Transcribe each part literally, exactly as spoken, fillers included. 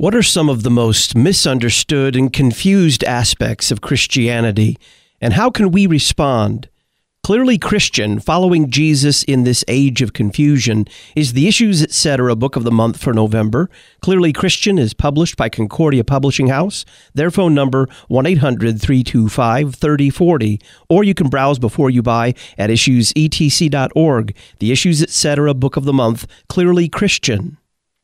What are some of the most misunderstood and confused aspects of Christianity, and how can we respond? Clearly Christian, following Jesus in this age of confusion, is the Issues Etc. Book of the Month for November. Clearly Christian is published by Concordia Publishing House. Their phone number, one eight hundred, three two five, three oh four oh, or you can browse before you buy at issues e t c dot org. The Issues Etc. Book of the Month, Clearly Christian.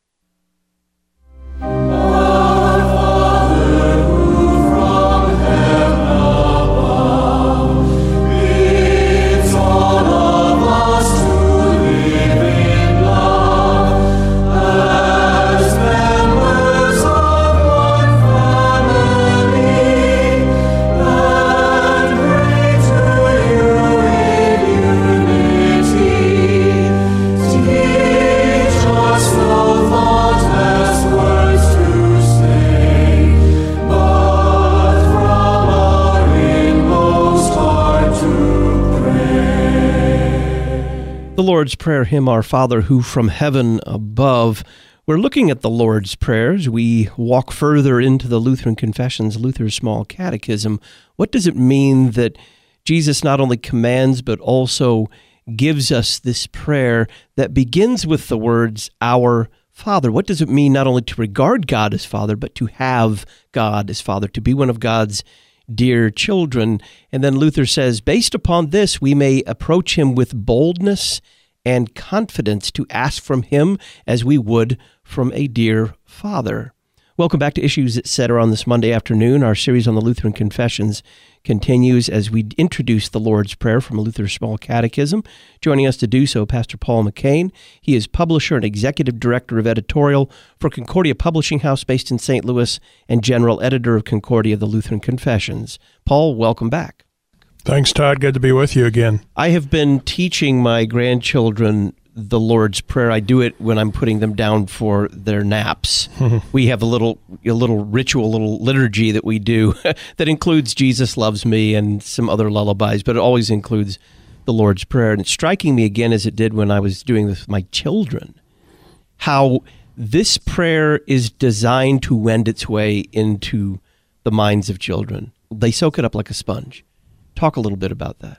The Lord's Prayer hymn, Our Father who from heaven above. We're looking at the Lord's Prayers. We walk further into the Lutheran Confessions, Luther's Small Catechism. What does it mean that Jesus not only commands but also gives us this prayer that begins with the words, Our Father? What does it mean not only to regard God as Father, but to have God as Father, to be one of God's dear children? And then Luther says, based upon this, we may approach him with boldness and confidence to ask from him as we would from a dear father. Welcome back to Issues Etc. on this Monday afternoon. Our series on the Lutheran Confessions continues as we introduce the Lord's Prayer from Luther's Small Catechism. Joining us to do so, Pastor Paul McCain. He is publisher and executive director of editorial for Concordia Publishing House based in Saint Louis and general editor of Concordia, the Lutheran Confessions. Paul, welcome back. Thanks, Todd. Good to be with you again. I have been teaching my grandchildren the Lord's Prayer. I do it when I'm putting them down for their naps. We have a little a little ritual, a little liturgy that we do that includes Jesus Loves Me and some other lullabies, but it always includes the Lord's Prayer. And it's striking me again, as it did when I was doing this with my children, how this prayer is designed to wend its way into the minds of children. They soak it up like a sponge. Talk a little bit about that.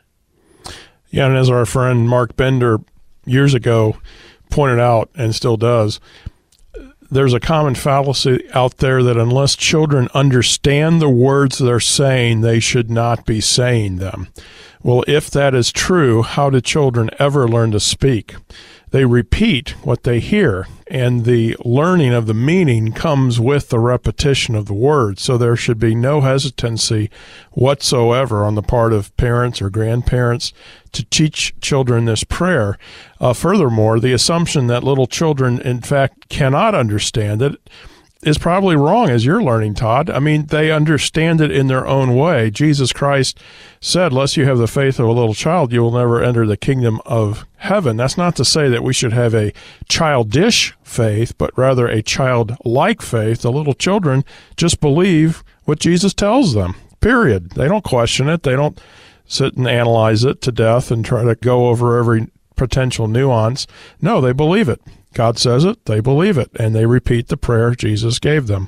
Yeah, and as our friend Mark Bender years ago pointed out, and still does, there's a common fallacy out there that unless children understand the words they're saying, they should not be saying them. Well, if that is true, how do children ever learn to speak? They repeat what they hear, and the learning of the meaning comes with the repetition of the words. So there should be no hesitancy whatsoever on the part of parents or grandparents to teach children this prayer. Uh, furthermore, the assumption that little children, in fact, cannot understand it is probably wrong, as you're learning, Todd. I mean, they understand it in their own way. Jesus Christ said, unless you have the faith of a little child, you will never enter the kingdom of heaven. That's not to say that we should have a childish faith, but rather a childlike faith. The little children just believe what Jesus tells them, period. They don't question it. They don't sit and analyze it to death and try to go over every potential nuance. No, they believe it. God says it, they believe it, and they repeat the prayer Jesus gave them.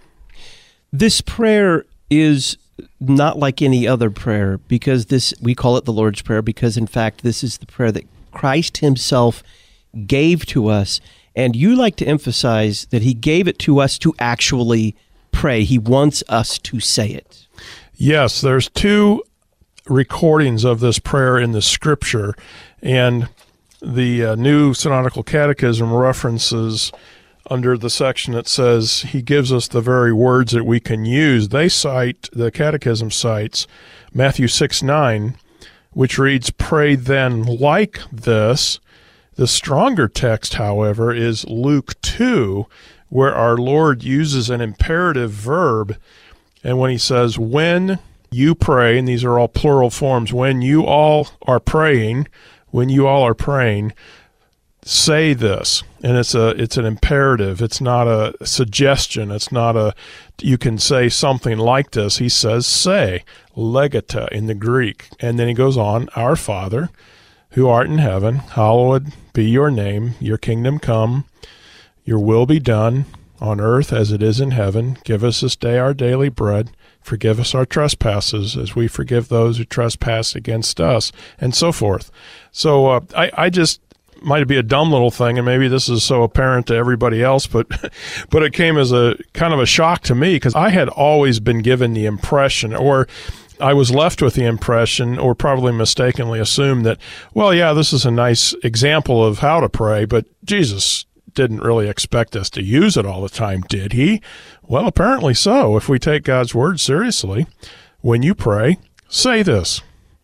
This prayer is not like any other prayer because this, we call it the Lord's Prayer because, in fact, this is the prayer that Christ himself gave to us, and you like to emphasize that he gave it to us to actually pray. He wants us to say it. Yes, there's two recordings of this prayer in the Scripture, and the uh, New Synodical Catechism references under the section that says he gives us the very words that we can use. They cite, the Catechism cites Matthew six nine, which reads, "Pray then like this." The stronger text, however, is Luke two, where our Lord uses an imperative verb, and when he says, when you pray, and these are all plural forms, when you all are praying, when you all are praying, say this. And it's a it's an imperative. It's not a suggestion. It's not a, you can say something like this. He says, say, legata in the Greek. And then he goes on, Our Father, who art in heaven, hallowed be your name, your kingdom come, your will be done on earth as it is in heaven. Give us this day our daily bread. Forgive us our trespasses as we forgive those who trespass against us, and so forth. So uh, I, I just might be a dumb little thing, and maybe this is so apparent to everybody else, but but it came as a kind of a shock to me because I had always been given the impression, or I was left with the impression, or probably mistakenly assumed that, well, yeah, this is a nice example of how to pray, but Jesus didn't really expect us to use it all the time, did he? Well, apparently so. If we take God's word seriously, when you pray, say this.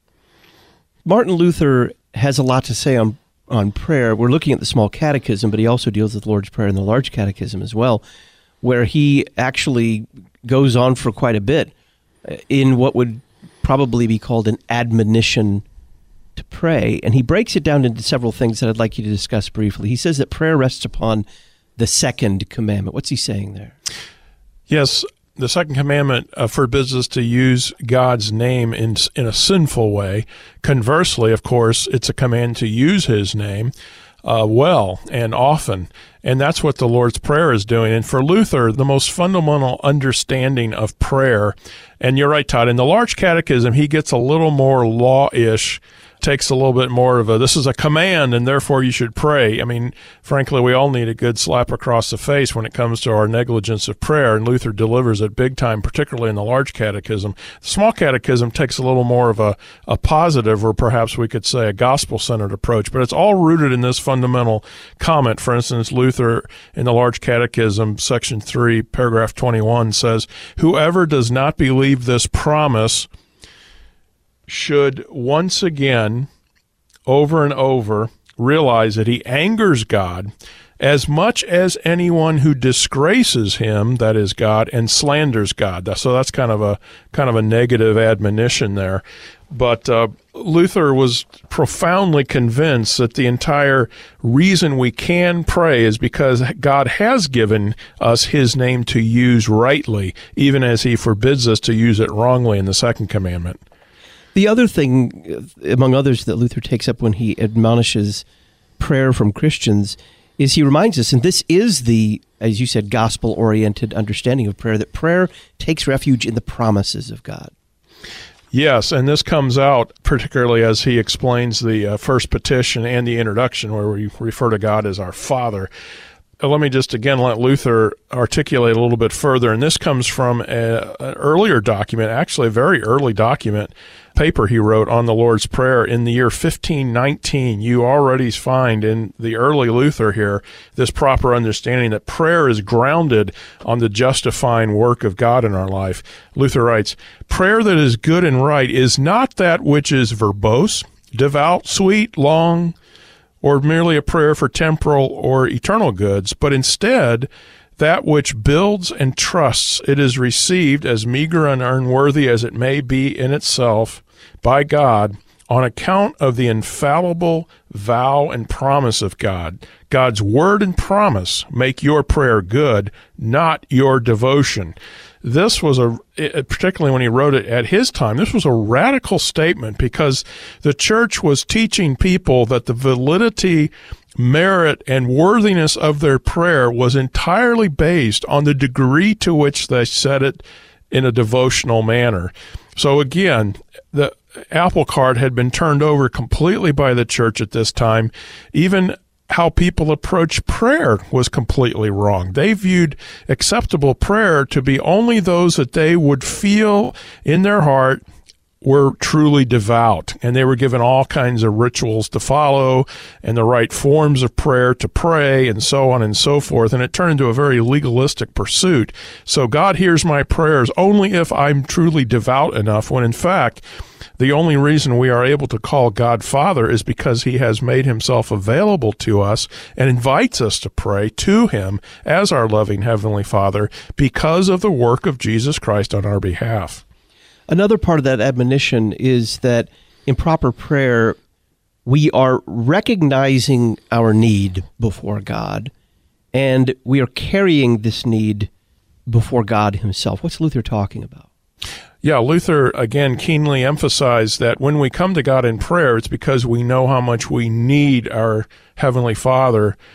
Martin Luther has a lot to say on, on prayer. We're looking at the Small Catechism, but he also deals with the Lord's Prayer in the Large Catechism as well, where he actually goes on for quite a bit in what would probably be called an admonition to pray, and he breaks it down into several things that I'd like you to discuss briefly. He says that prayer rests upon the second commandment. What's he saying there? Yes, the second commandment uh, forbids us to use God's name in in a sinful way. Conversely, of course, it's a command to use his name uh, well and often, and that's what the Lord's Prayer is doing. And for Luther, the most fundamental understanding of prayer, and you're right, Todd, in the Large Catechism, he gets a little more law-ish, takes a little bit more of a, this is a command and therefore you should pray. I mean, frankly, we all need a good slap across the face when it comes to our negligence of prayer, and Luther delivers it big time, particularly in the Large Catechism. The Small Catechism takes a little more of a, a positive, or perhaps we could say a gospel-centered approach, but it's all rooted in this fundamental comment. For instance, Luther in the Large Catechism, section three, paragraph twenty-one says, "Whoever does not believe this promise should once again, over and over, realize that he angers God as much as anyone who disgraces him, that is God, and slanders God." So that's kind of a kind of a negative admonition there. But uh, Luther was profoundly convinced that the entire reason we can pray is because God has given us his name to use rightly, even as he forbids us to use it wrongly in the second commandment. The other thing, among others, that Luther takes up when he admonishes prayer from Christians is he reminds us, and this is the, as you said, gospel-oriented understanding of prayer, that prayer takes refuge in the promises of God. Yes, and this comes out particularly as he explains the uh, first petition and the introduction, where we refer to God as our Father. Let me just again let Luther articulate a little bit further, and this comes from a, an earlier document, actually a very early document, paper he wrote on the Lord's Prayer in the year fifteen nineteen. You already find in the early Luther here this proper understanding that prayer is grounded on the justifying work of God in our life. Luther writes, "Prayer that is good and right is not that which is verbose, devout, sweet, long, or merely a prayer for temporal or eternal goods, but instead that which builds and trusts it is received, as meager and unworthy as it may be in itself, by God, on account of the infallible vow and promise of God. God's word and promise make your prayer good, not your devotion." This was a, particularly when he wrote it at his time, this was a radical statement, because the church was teaching people that the validity, merit, and worthiness of their prayer was entirely based on the degree to which they said it in a devotional manner. So again, the apple cart had been turned over completely by the church at this time. Even how people approach prayer was completely wrong. They viewed acceptable prayer to be only those that they would feel in their heart were truly devout, and they were given all kinds of rituals to follow and the right forms of prayer to pray, and so on and so forth, and it turned into a very legalistic pursuit. So God hears my prayers only if I'm truly devout enough, when in fact the only reason we are able to call God Father is because he has made himself available to us and invites us to pray to him as our loving Heavenly Father because of the work of Jesus Christ on our behalf. Another part of that admonition is that in proper prayer, we are recognizing our need before God, and we are carrying this need before God himself. What's Luther talking about? Yeah, Luther, again, keenly emphasized that when we come to God in prayer, it's because we know how much we need our Heavenly Father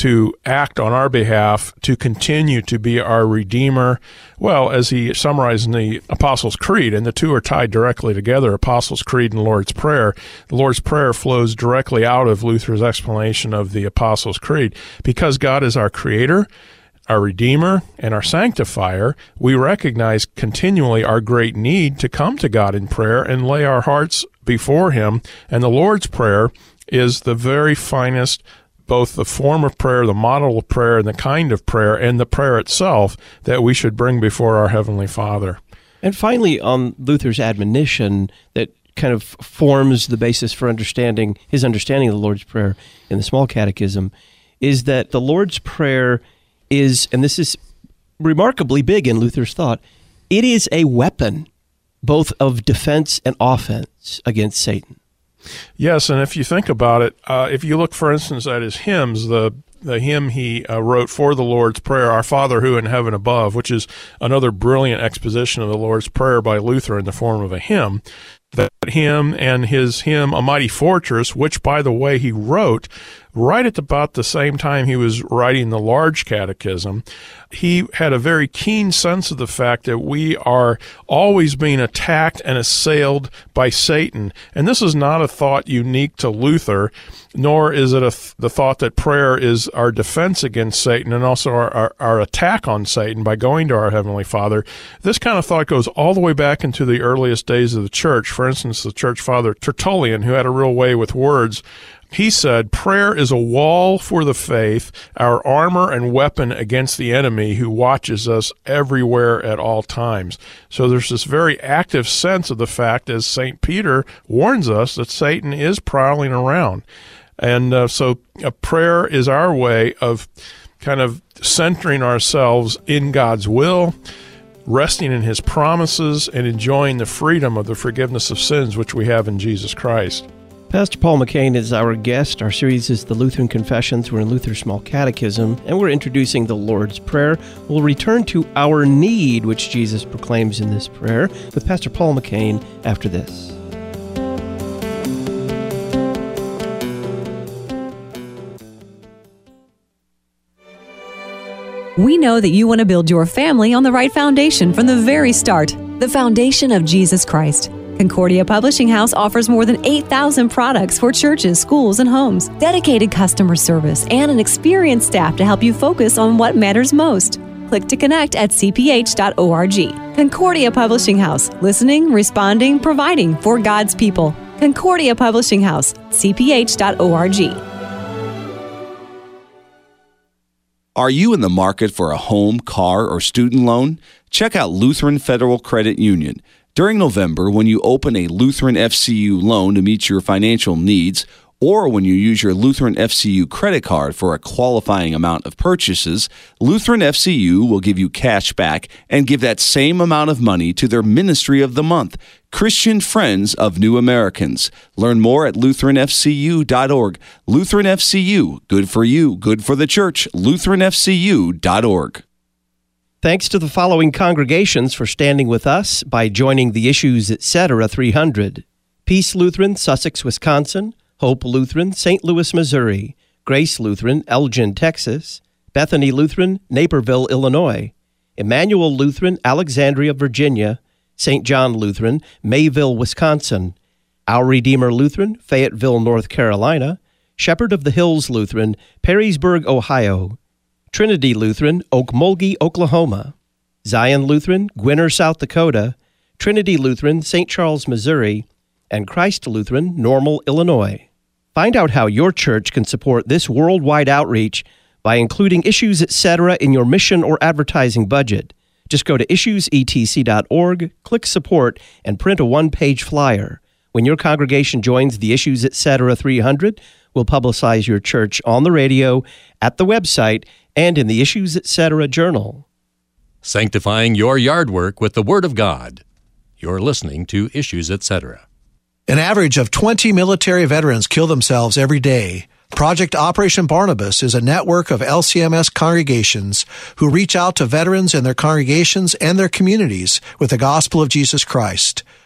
to act on our behalf, to continue to be our Redeemer. Well, as he summarized in the Apostles' Creed, and the two are tied directly together, Apostles' Creed and Lord's Prayer. The Lord's Prayer flows directly out of Luther's explanation of the Apostles' Creed. Because God is our Creator, our Redeemer, and our Sanctifier, we recognize continually our great need to come to God in prayer and lay our hearts before Him. And the Lord's Prayer is the very finest, both the form of prayer, the model of prayer, and the kind of prayer, and the prayer itself that we should bring before our Heavenly Father. And finally, on Luther's admonition that kind of forms the basis for understanding his understanding of the Lord's Prayer in the Small Catechism, is that the Lord's Prayer is, and this is remarkably big in Luther's thought, it is a weapon both of defense and offense against Satan. Yes, and if you think about it, uh, if you look, for instance, at his hymns, the the hymn he uh, wrote for the Lord's Prayer, Our Father who in heaven above, which is another brilliant exposition of the Lord's Prayer by Luther in the form of a hymn, that hymn and his hymn, A Mighty Fortress, which, by the way, he wrote right at about the same time he was writing the Large Catechism, he had a very keen sense of the fact that we are always being attacked and assailed by Satan. And this is not a thought unique to Luther, nor is it a th- the thought that prayer is our defense against Satan and also our, our, our attack on Satan by going to our Heavenly Father. This kind of thought goes all the way back into the earliest days of the Church. For instance, the Church Father Tertullian, who had a real way with words, he said, prayer is a wall for the faith, our armor and weapon against the enemy who watches us everywhere at all times. So there's this very active sense of the fact, as Saint Peter warns us, that Satan is prowling around. And uh, so a prayer is our way of kind of centering ourselves in God's will, resting in His promises, and enjoying the freedom of the forgiveness of sins which we have in Jesus Christ. Pastor Paul McCain is our guest. Our series is the Lutheran Confessions. We're in Luther's Small Catechism, and we're introducing the Lord's Prayer. We'll return to our need, which Jesus proclaims in this prayer, with Pastor Paul McCain after this. We know that you want to build your family on the right foundation from the very start, the foundation of Jesus Christ. Concordia Publishing House offers more than eight thousand products for churches, schools, and homes, dedicated customer service, and an experienced staff to help you focus on what matters most. Click to connect at c p h dot org. Concordia Publishing House, listening, responding, providing for God's people. Concordia Publishing House, c p h dot org. Are you in the market for a home, car, or student loan? Check out Lutheran Federal Credit Union. During November, when you open a Lutheran F C U loan to meet your financial needs, or when you use your Lutheran F C U credit card for a qualifying amount of purchases, Lutheran F C U will give you cash back and give that same amount of money to their Ministry of the Month, Christian Friends of New Americans. Learn more at lutheran f c u dot org. Lutheran F C U, good for you, good for the church, lutheran f c u dot org. Thanks to the following congregations for standing with us by joining the Issues Etc. three hundred. Peace Lutheran, Sussex, Wisconsin; Hope Lutheran, Saint Louis, Missouri; Grace Lutheran, Elgin, Texas; Bethany Lutheran, Naperville, Illinois; Emmanuel Lutheran, Alexandria, Virginia; Saint John Lutheran, Mayville, Wisconsin; Our Redeemer Lutheran, Fayetteville, North Carolina; Shepherd of the Hills Lutheran, Perrysburg, Ohio; Trinity Lutheran, Okmulgee, Oklahoma; Zion Lutheran, Gwinner, South Dakota; Trinity Lutheran, Saint Charles, Missouri; and Christ Lutheran, Normal, Illinois. Find out how your church can support this worldwide outreach by including Issues Etc. in your mission or advertising budget. Just go to issues e t c dot org, click Support, and print a one-page flyer. When your congregation joins the Issues Etc. three hundred, we'll publicize your church on the radio, at the website, and in the Issues Etc. journal. Sanctifying your yard work with the Word of God. You're listening to Issues Etc. An average of twenty military veterans kill themselves every day. Project Operation Barnabas is a network of L C M S congregations who reach out to veterans and their congregations and their communities with the gospel of Jesus Christ.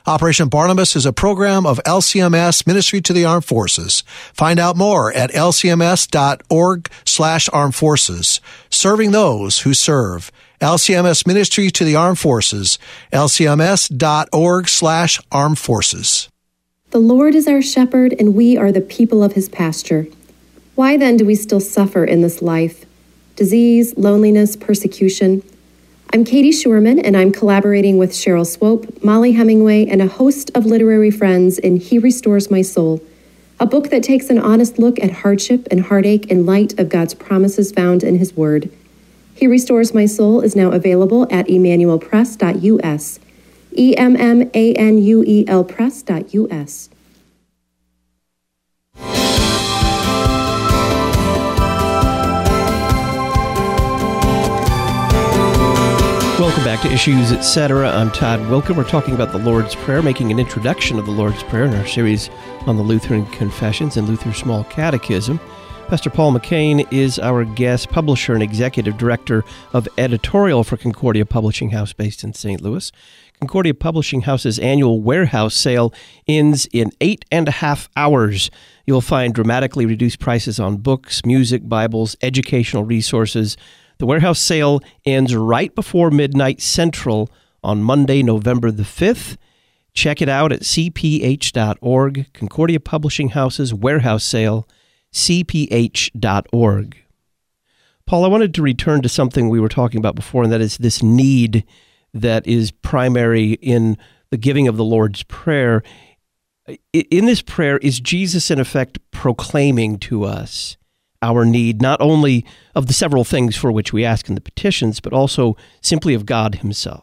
Operation Barnabas is a program of L C M S Ministry to the Armed Forces. Find out more at L C M S dot org slash armed forces. Serving those who serve. L C M S Ministry to the Armed Forces. L C M S dot org slash armed forces. The Lord is our shepherd, and we are the people of his pasture. Why then do we still suffer in this life? Disease, loneliness, persecution. I'm Katie Schurman, and I'm collaborating with Cheryl Swope, Molly Hemingway, and a host of literary friends in He Restores My Soul, a book that takes an honest look at hardship and heartache in light of God's promises found in his word. He Restores My Soul is now available at emmanuel press dot U S, E M M A N U E L press dot U S. Welcome back to Issues, et cetera. I'm Todd Wilken. We're talking about the Lord's Prayer, making an introduction of the Lord's Prayer in our series on the Lutheran Confessions and Luther's Small Catechism. Pastor Paul McCain is our guest, publisher and executive director of editorial for Concordia Publishing House based in Saint Louis. Concordia Publishing House's annual warehouse sale ends in eight and a half hours. You'll find dramatically reduced prices on books, music, Bibles, educational resources. The warehouse sale ends right before midnight Central on Monday, November the fifth. Check it out at c p h dot org, Concordia Publishing House's warehouse sale, c p h dot org. Paul, I wanted to return to something we were talking about before, and that is this need that is primary in the giving of the Lord's Prayer. In this prayer, is Jesus, in effect, proclaiming to us our need, not only of the several things for which we ask in the petitions, but also simply of God himself?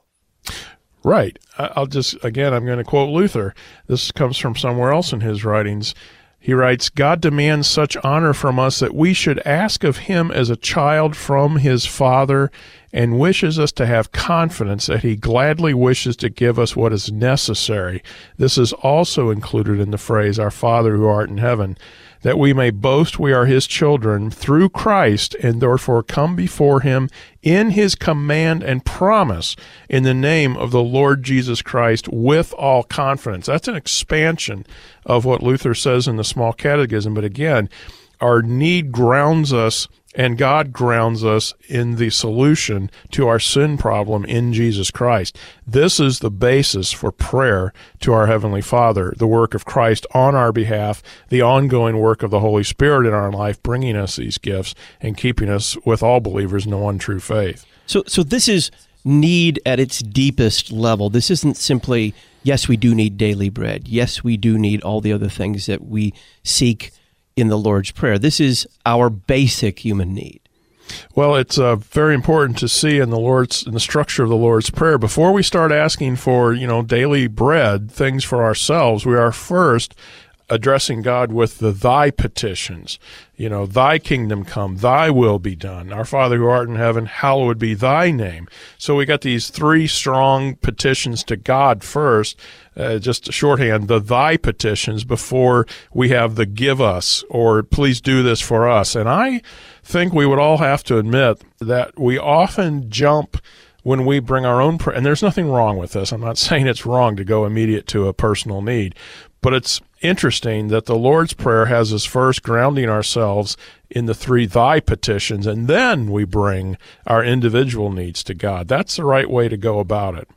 Right. I'll just, again, I'm going to quote Luther. This comes from somewhere else in his writings. He writes, God demands such honor from us that we should ask of him as a child from his Father, and wishes us to have confidence that he gladly wishes to give us what is necessary. This is also included in the phrase, Our Father who art in heaven, that we may boast we are his children through Christ, and therefore come before him in his command and promise in the name of the Lord Jesus Christ with all confidence. That's an expansion of what Luther says in the Small Catechism. But again, our need grounds us, and God grounds us in the solution to our sin problem in Jesus Christ. This is the basis for prayer to our Heavenly Father, the work of Christ on our behalf, the ongoing work of the Holy Spirit in our life, bringing us these gifts and keeping us with all believers in the one true faith. So, so this is need at its deepest level. This isn't simply, yes, we do need daily bread. Yes, we do need all the other things that we seek in the Lord's Prayer. This is our basic human need. Well, it's uh, very important to see in the Lord's in the structure of the Lord's Prayer, before we start asking for, you know, daily bread, things for ourselves, we are first addressing God with the thy petitions. You know, thy kingdom come, thy will be done. Our Father who art in heaven, hallowed be thy name. So we got these three strong petitions to God first, uh, just shorthand, the thy petitions, before we have the give us or please do this for us. And I think we would all have to admit that we often jump when we bring our own prayer, and there's nothing wrong with this. I'm not saying it's wrong to go immediate to a personal need, but it's interesting that the Lord's Prayer has us first grounding ourselves in the three thy petitions, and then we bring our individual needs to God. That's the right way to go about it.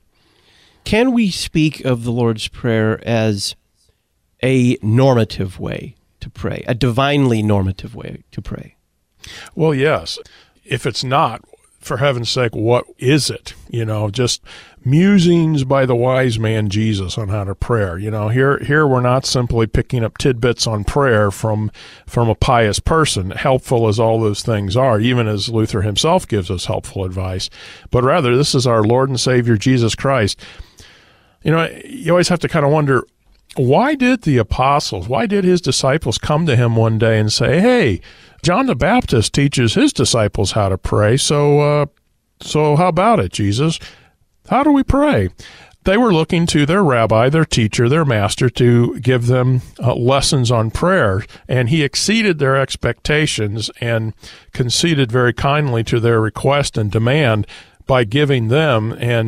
Can we speak of the Lord's Prayer as a normative way to pray, a divinely normative way to pray? Well, yes. If it's not, for heaven's sake, what is it? You know, just musings by the wise man Jesus on how to pray. You know, here here we're not simply picking up tidbits on prayer from from a pious person, helpful as all those things are, even as Luther himself gives us helpful advice, but rather this is our Lord and Savior Jesus Christ. You know, you always have to kind of wonder, why did the apostles, why did his disciples come to him one day and say, hey, John the Baptist teaches his disciples how to pray, so uh, so how about it, Jesus? How do we pray? They were looking to their rabbi, their teacher, their master to give them uh, lessons on prayer, and he exceeded their expectations and conceded very kindly to their request and demand by giving them, and through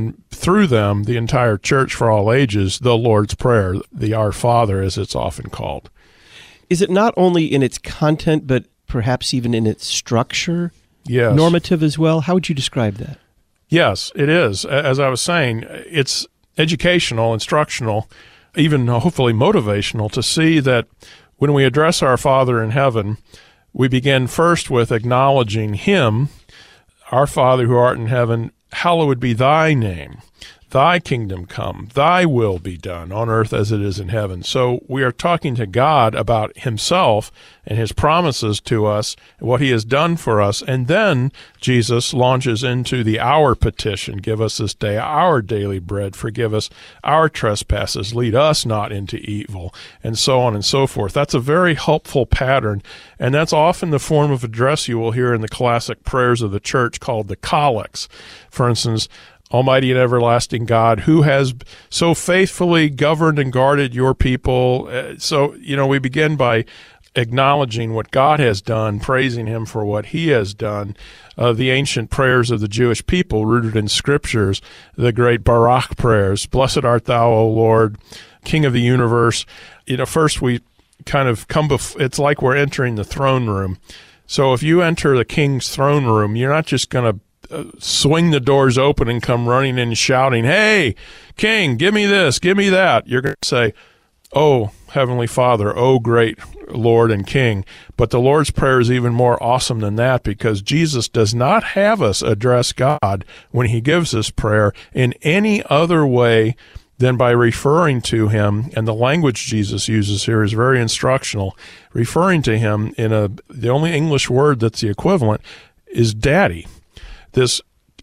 through them, the entire church for all ages, the Lord's Prayer, the Our Father, as it's often called. Is it not only in its content, but perhaps even in its structure? Yes. Normative as well? How would you describe that? Yes, it is. As I was saying, it's educational, instructional, even hopefully motivational to see that when we address our Father in heaven, we begin first with acknowledging Him, our Father who art in heaven, hallowed be thy name. Thy kingdom come, thy will be done on earth as it is in heaven. So we are talking to God about himself and his promises to us, what he has done for us. And then Jesus launches into the our petition. Give us this day our daily bread. Forgive us our trespasses. Lead us not into evil, and so on and so forth. That's a very helpful pattern. And that's often the form of address you will hear in the classic prayers of the church called the collects. For instance, Almighty and everlasting God, who has so faithfully governed and guarded your people. So, you know, we begin by acknowledging what God has done, praising him for what he has done. Uh, the ancient prayers of the Jewish people rooted in scriptures, the great Baruch prayers, blessed art thou, O Lord, King of the universe. You know, first we kind of come, bef- it's like we're entering the throne room. So if you enter the king's throne room, you're not just going to Uh, swing the doors open and come running in shouting, hey, King, give me this, give me that. You're going to say, oh, Heavenly Father, oh, great Lord and King. But the Lord's Prayer is even more awesome than that, because Jesus does not have us address God when he gives this prayer in any other way than by referring to him. And the language Jesus uses here is very instructional, referring to him in a, the only English word that's the equivalent is daddy. This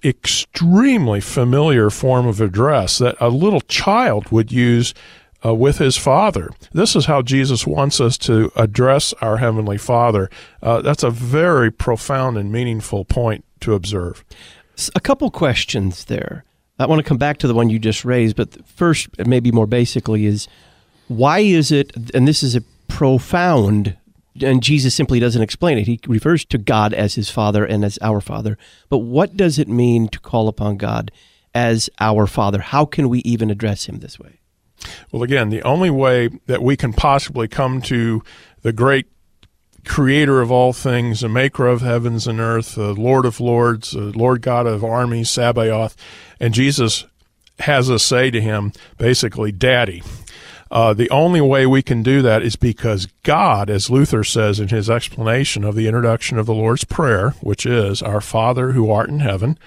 extremely familiar form of address that a little child would use uh, with his father. This is how Jesus wants us to address our Heavenly Father. Uh, that's a very profound and meaningful point to observe. A couple questions there. I want to come back to the one you just raised, but first, maybe more basically, is why is it, and this is a profound, and Jesus simply doesn't explain it. He refers to God as his Father and as our Father. But what does it mean to call upon God as our Father? How can we even address him this way? Well, again, the only way that we can possibly come to the great creator of all things, the maker of heavens and earth, the Lord of lords, the Lord God of armies, Sabaoth, and Jesus has us say to him, basically, Daddy. Uh, the only way we can do that is because God, as Luther says in his explanation of the introduction of the Lord's Prayer, which is, Our Father who art in heaven.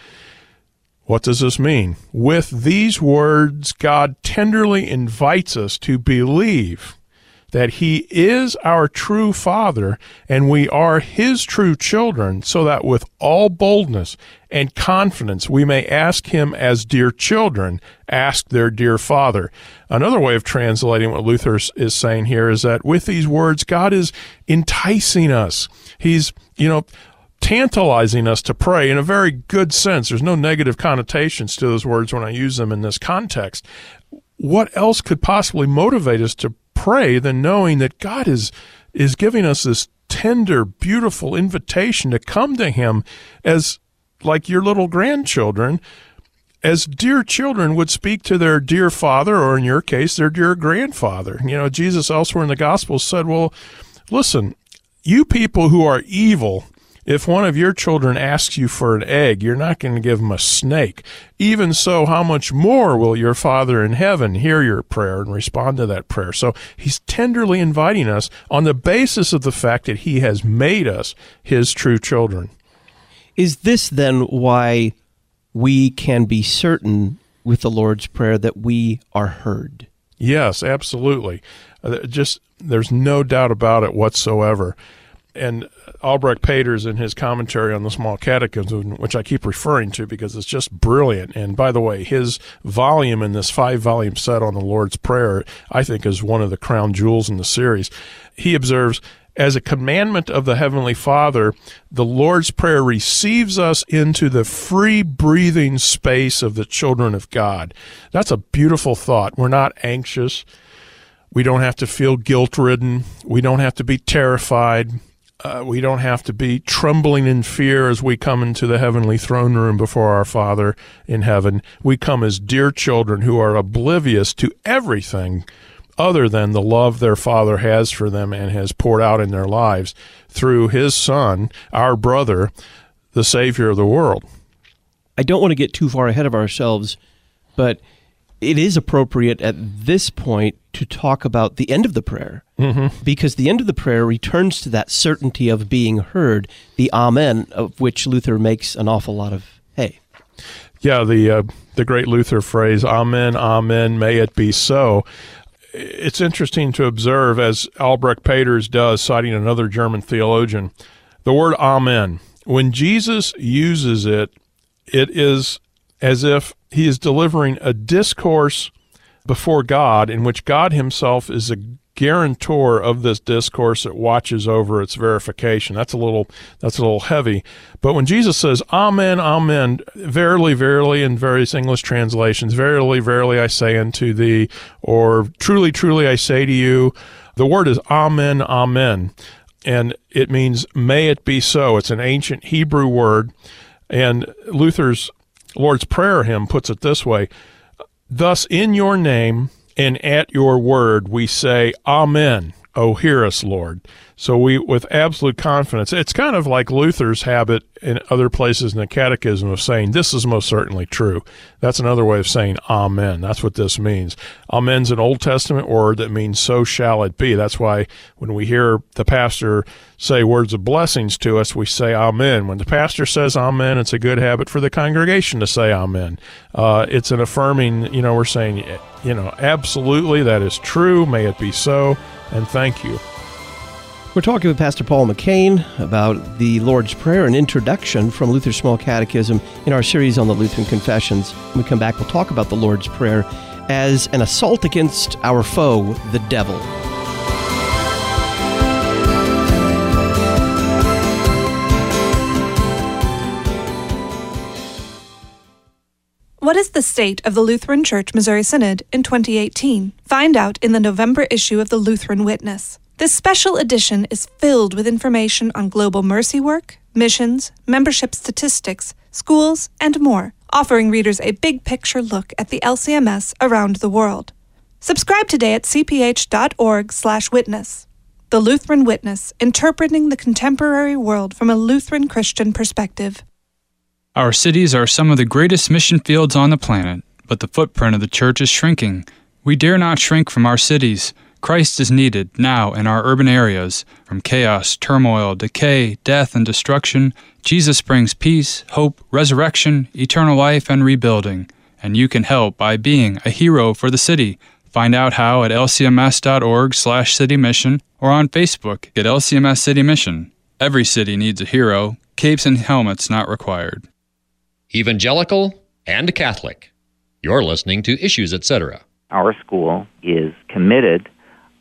What does this mean? With these words, God tenderly invites us to believe that he is our true Father and we are his true children, so that with all boldness and confidence we may ask him as dear children ask their dear Father. Another way of translating what Luther is saying here is that with these words, God is enticing us. He's, you know, tantalizing us to pray in a very good sense. There's no negative connotations to those words when I use them in this context. What else could possibly motivate us to pray than knowing that God is is giving us this tender, beautiful invitation to come to him as like your little grandchildren, as dear children would speak to their dear father, or in your case, their dear grandfather. You know, Jesus elsewhere in the Gospels said, well, listen, you people who are evil, if one of your children asks you for an egg, you're not going to give him a snake. Even so, how much more will your Father in heaven hear your prayer and respond to that prayer? So he's tenderly inviting us on the basis of the fact that he has made us his true children. Is this then why we can be certain with the Lord's Prayer that we are heard? Yes, absolutely. Uh, just there's no doubt about it whatsoever. And Albrecht Peters, in his commentary on the Small Catechism, which I keep referring to because it's just brilliant. And by the way, his volume in this five-volume set on the Lord's Prayer, I think, is one of the crown jewels in the series. He observes, as a commandment of the Heavenly Father, the Lord's Prayer receives us into the free-breathing space of the children of God. That's a beautiful thought. We're not anxious. We don't have to feel guilt-ridden. We don't have to be terrified. Uh, we don't have to be trembling in fear as we come into the heavenly throne room before our Father in heaven. We come as dear children who are oblivious to everything other than the love their Father has for them and has poured out in their lives through His Son, our brother, the Savior of the world. I don't want to get too far ahead of ourselves, but it is appropriate at this point to talk about the end of the prayer, mm-hmm. because the end of the prayer returns to that certainty of being heard, the Amen, of which Luther makes an awful lot of hay. Yeah, the uh, the great Luther phrase, Amen, Amen, may it be so. It's interesting to observe, as Albrecht Peters does, citing another German theologian, the word Amen. When Jesus uses it, it is as if he is delivering a discourse before God in which God himself is a guarantor of this discourse that watches over its verification. That's a little that's a little heavy. But when Jesus says, Amen, Amen, verily, verily, in various English translations, verily, verily, I say unto thee, or truly, truly, I say to you, the word is Amen, Amen. And it means, may it be so. It's an ancient Hebrew word. And Luther's Lord's Prayer hymn puts it this way, thus in your name and at your word we say, Amen, O hear us, Lord. So we, with absolute confidence, it's kind of like Luther's habit in other places in the Catechism of saying, this is most certainly true. That's another way of saying Amen. That's what this means. Amen's an Old Testament word that means so shall it be. That's why when we hear the pastor say words of blessings to us, we say Amen. When the pastor says Amen, it's a good habit for the congregation to say Amen. Uh, it's an affirming, you know, we're saying, you know, absolutely, that is true. May it be so, and thank you. We're talking with Pastor Paul McCain about the Lord's Prayer, an introduction from Luther's Small Catechism in our series on the Lutheran Confessions. When we come back, we'll talk about the Lord's Prayer as an assault against our foe, the devil. What is the state of the Lutheran Church Missouri Synod in twenty eighteen? Find out in the November issue of the Lutheran Witness. This special edition is filled with information on global mercy work, missions, membership statistics, schools, and more, offering readers a big-picture look at the L C M S around the world. Subscribe today at c p h dot org slash witness. The Lutheran Witness, interpreting the contemporary world from a Lutheran Christian perspective. Our cities are some of the greatest mission fields on the planet, but the footprint of the church is shrinking. We dare not shrink from our cities. Christ is needed now in our urban areas. From chaos, turmoil, decay, death, and destruction, Jesus brings peace, hope, resurrection, eternal life, and rebuilding. And you can help by being a hero for the city. Find out how at l c m s dot org slash city mission or on Facebook at L C M S City Mission. Every city needs a hero. Capes and helmets not required. Evangelical and Catholic. You're listening to Issues, et cetera. Our school is committed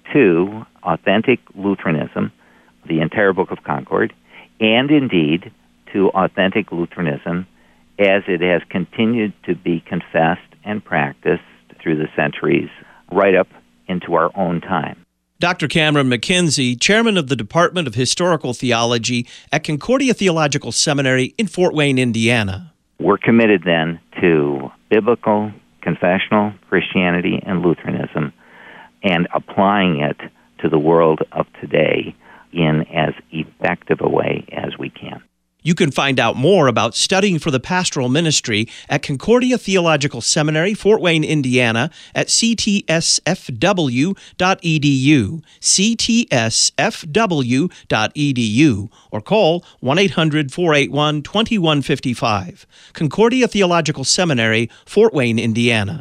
to authentic Lutheranism, the entire Book of Concord, and indeed to authentic Lutheranism as it has continued to be confessed and practiced through the centuries, right up into our own time. Doctor Cameron McKenzie, chairman of the Department of Historical Theology at Concordia Theological Seminary in Fort Wayne, Indiana. We're committed then to biblical, confessional Christianity and Lutheranism, and applying it to the world of today in as effective a way as we can. You can find out more about studying for the pastoral ministry at Concordia Theological Seminary, Fort Wayne, Indiana, at c t s f w dot e d u, c t s f w dot e d u, or call one eight hundred, four eight one, two one five five. Concordia Theological Seminary, Fort Wayne, Indiana.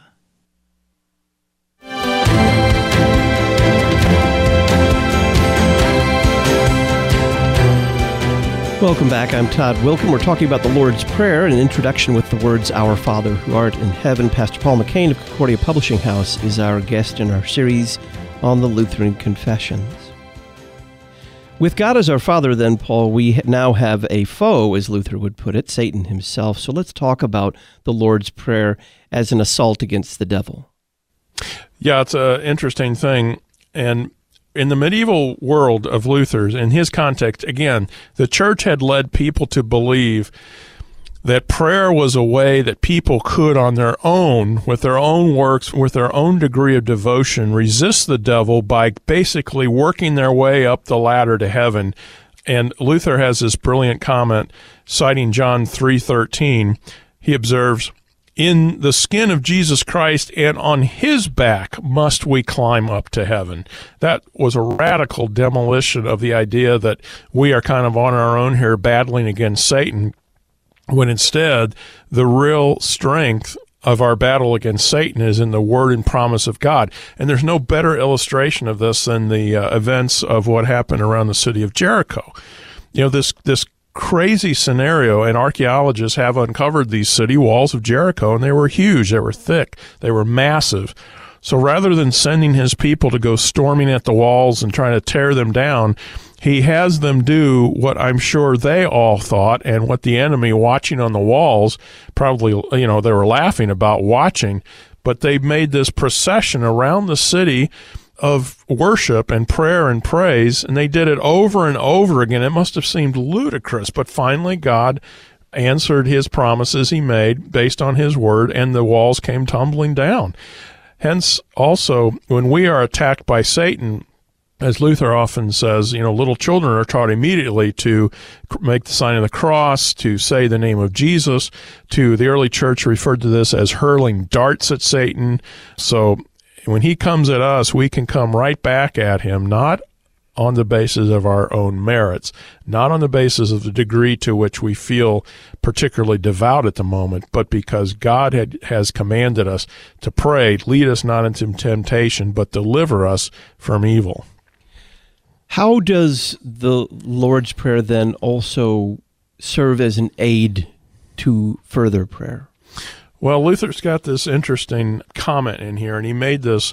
Welcome back. I'm Todd Wilkin. We're talking about the Lord's Prayer, an introduction with the words, Our Father, who art in heaven. Pastor Paul McCain of Concordia Publishing House is our guest in our series on the Lutheran Confessions. With God as our Father, then, Paul, we now have a foe, as Luther would put it, Satan himself. So let's talk about the Lord's Prayer as an assault against the devil. Yeah, it's an interesting thing. And In the medieval world of Luther's, in his context, again, the church had led people to believe that prayer was a way that people could, on their own, with their own works, with their own degree of devotion, resist the devil by basically working their way up the ladder to heaven. And Luther has this brilliant comment, citing John three thirteen. He observes, "In the skin of Jesus Christ and on his back must we climb up to heaven." That was a radical demolition of the idea that we are kind of on our own here battling against Satan, when instead the real strength of our battle against Satan is in the word and promise of God. And there's no better illustration of this than the uh, events of what happened around the city of Jericho. You know, this this crazy scenario, and archaeologists have uncovered these city walls of Jericho, and they were huge, they were thick, they were massive. So rather than sending his people to go storming at the walls and trying to tear them down, he has them do what I'm sure they all thought, and what the enemy watching on the walls probably, you know, they were laughing about watching, but they made this procession around the city of worship and prayer and praise, and they did it over and over again. It must have seemed ludicrous, but finally God answered his promises he made based on his word, and the walls came tumbling down. Hence, also, when we are attacked by Satan, as Luther often says, you know, little children are taught immediately to make the sign of the cross, to say the name of Jesus. To the early church referred to this as hurling darts at Satan. So when he comes at us, we can come right back at him, not on the basis of our own merits, not on the basis of the degree to which we feel particularly devout at the moment, but because God had, has commanded us to pray, lead us not into temptation, but deliver us from evil. How does the Lord's Prayer then also serve as an aid to further prayer? Well, Luther's got this interesting comment in here, and he made this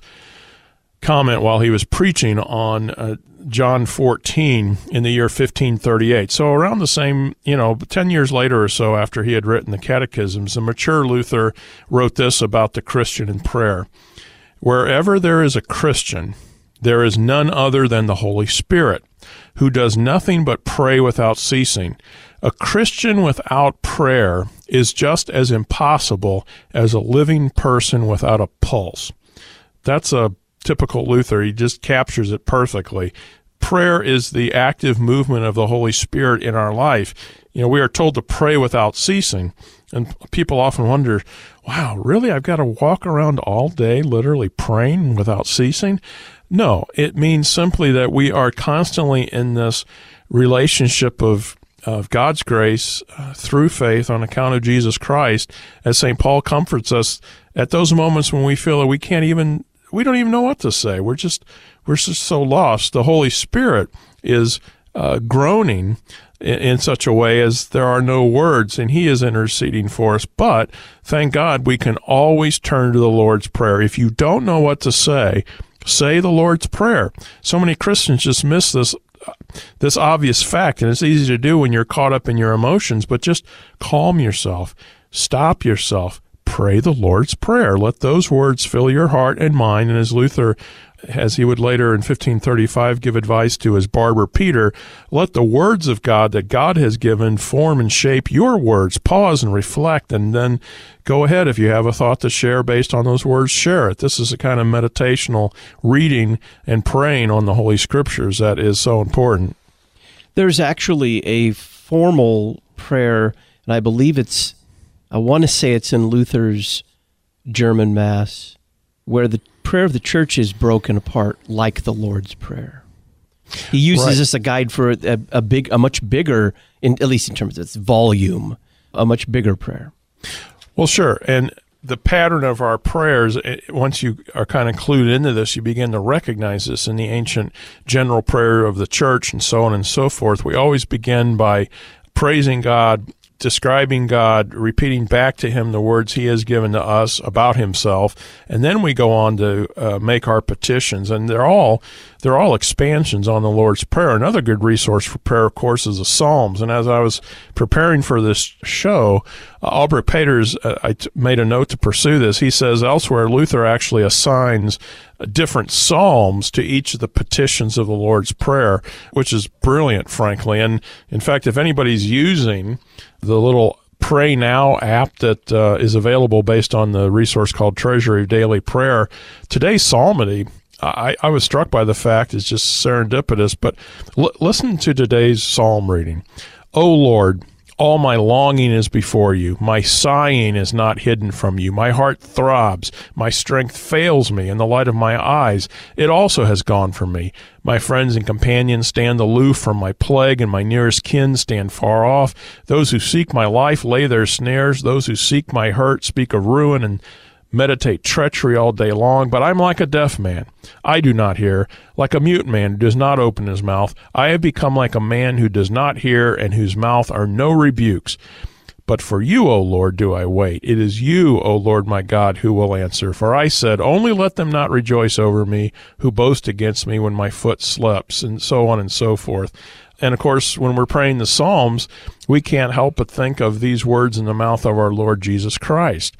comment while he was preaching on uh, John fourteen in the year fifteen thirty-eight. So around the same, you know, ten years later or so after he had written the catechisms, the mature Luther wrote this about the Christian in prayer. "Wherever there is a Christian, there is none other than the Holy Spirit, who does nothing but pray without ceasing. A Christian without prayer is just as impossible as a living person without a pulse." That's a typical Luther. He just captures it perfectly. Prayer is the active movement of the Holy Spirit in our life. You know, we are told to pray without ceasing. And people often wonder, wow, really? I've got to walk around all day literally praying without ceasing? No, it means simply that we are constantly in this relationship of of God's grace uh, through faith on account of Jesus Christ, as Saint Paul comforts us at those moments when we feel that we can't even, we don't even know what to say. We're just, we're just so lost. The Holy Spirit is uh, groaning in, in such a way as there are no words, and he is interceding for us. But thank God we can always turn to the Lord's Prayer. If you don't know what to say, say the Lord's Prayer. So many Christians just miss this this obvious fact, and it's easy to do when you're caught up in your emotions, but just calm yourself, stop yourself, pray the Lord's Prayer. Let those words fill your heart and mind, and as Luther, as he would later in fifteen thirty-five give advice to his barber Peter, let the words of God that God has given form and shape your words. Pause and reflect, and then go ahead. If you have a thought to share based on those words, share it. This is a kind of meditational reading and praying on the Holy Scriptures that is so important. There's actually a formal prayer, and I believe it's, I want to say it's in Luther's German Mass, where the prayer of the church is broken apart like the Lord's Prayer. He uses Right. this as a guide for a, a big, a much bigger, in, at least in terms of its volume, a much bigger prayer. Well, sure. And the pattern of our prayers, once you are kind of clued into this, you begin to recognize this in the ancient general prayer of the church and so on and so forth. We always begin by praising God, describing God, repeating back to him the words he has given to us about himself, and then we go on to uh, make our petitions. And they're all they're all expansions on the Lord's Prayer. Another good resource for prayer, of course, is the Psalms. And as I was preparing for this show, uh, Albrecht Peters, uh, I t- made a note to pursue this. He says elsewhere, Luther actually assigns different psalms to each of the petitions of the Lord's Prayer, which is brilliant, frankly. And in fact, if anybody's using the little Pray Now app that uh, is available based on the resource called Treasury of Daily Prayer, today's psalmody, I, I was struck by the fact it's just serendipitous, but l- listen to today's psalm reading. O Lord, all my longing is before you. My sighing is not hidden from you. My heart throbs. My strength fails me in the light of my eyes. It also has gone from me. My friends and companions stand aloof from my plague, and my nearest kin stand far off. Those who seek my life lay their snares. Those who seek my hurt speak of ruin and meditate treachery all day long, but I'm like a deaf man. I do not hear, like a mute man who does not open his mouth. I have become like a man who does not hear and whose mouth are no rebukes. But for you, O Lord, do I wait. It is you, O Lord my God, who will answer. For I said, only let them not rejoice over me, who boast against me when my foot slips, and so on and so forth. And of course, when we're praying the Psalms, we can't help but think of these words in the mouth of our Lord Jesus Christ.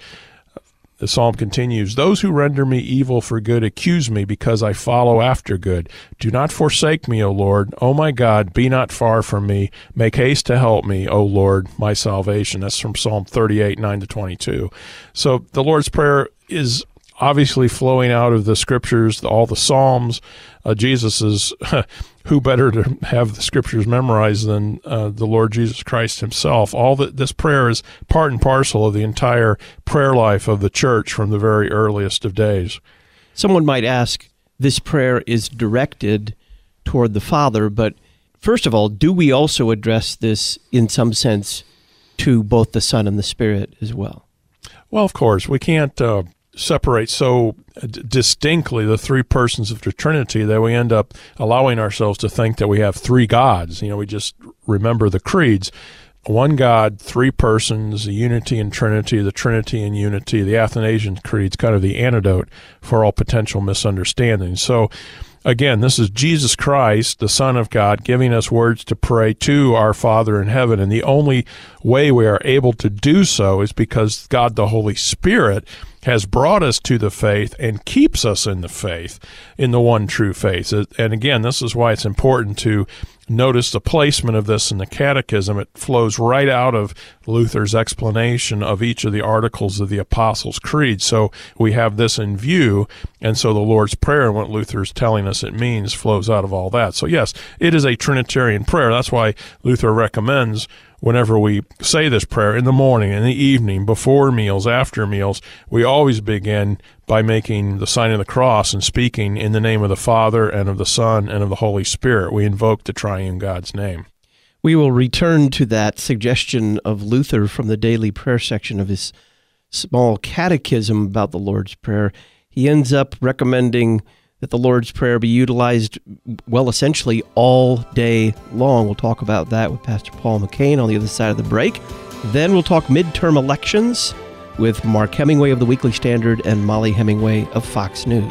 The psalm continues, those who render me evil for good accuse me because I follow after good. Do not forsake me, O Lord. O my God, be not far from me. Make haste to help me, O Lord, my salvation. That's from Psalm thirty-eight, nine to twenty-two. So the Lord's Prayer is obviously flowing out of the Scriptures, all the Psalms. Uh, Jesus is, who better to have the Scriptures memorized than uh, the Lord Jesus Christ himself? All that this prayer is part and parcel of the entire prayer life of the church from the very earliest of days. Someone might ask, this prayer is directed toward the Father, but first of all, do we also address this in some sense to both the Son and the Spirit as well? Well, of course, we can't uh, separate so d- distinctly the three persons of the Trinity that we end up allowing ourselves to think that we have three gods. You know, we just remember the creeds. One God, three persons, the unity and Trinity, the Trinity and unity. The Athanasian Creed's kind of the antidote for all potential misunderstandings. So, again, this is Jesus Christ, the Son of God, giving us words to pray to our Father in heaven. And the only way we are able to do so is because God the Holy Spirit has brought us to the faith and keeps us in the faith, in the one true faith. And again, this is why it's important to notice the placement of this in the Catechism. It flows right out of Luther's explanation of each of the articles of the Apostles' Creed. So we have this in view, and so the Lord's Prayer and what Luther's telling us it means flows out of all that. So yes, it is a Trinitarian prayer. That's why Luther recommends whenever we say this prayer in the morning, in the evening, before meals, after meals, we always begin by making the sign of the cross and speaking in the name of the Father and of the Son and of the Holy Spirit. We invoke the triune God's name. We will return to that suggestion of Luther from the daily prayer section of his small catechism about the Lord's Prayer. He ends up recommending that the Lord's Prayer be utilized, well, essentially all day long. We'll talk about that with Pastor Paul McCain on the other side of the break. Then we'll talk midterm elections with Mark Hemingway of the Weekly Standard and Molly Hemingway of Fox News.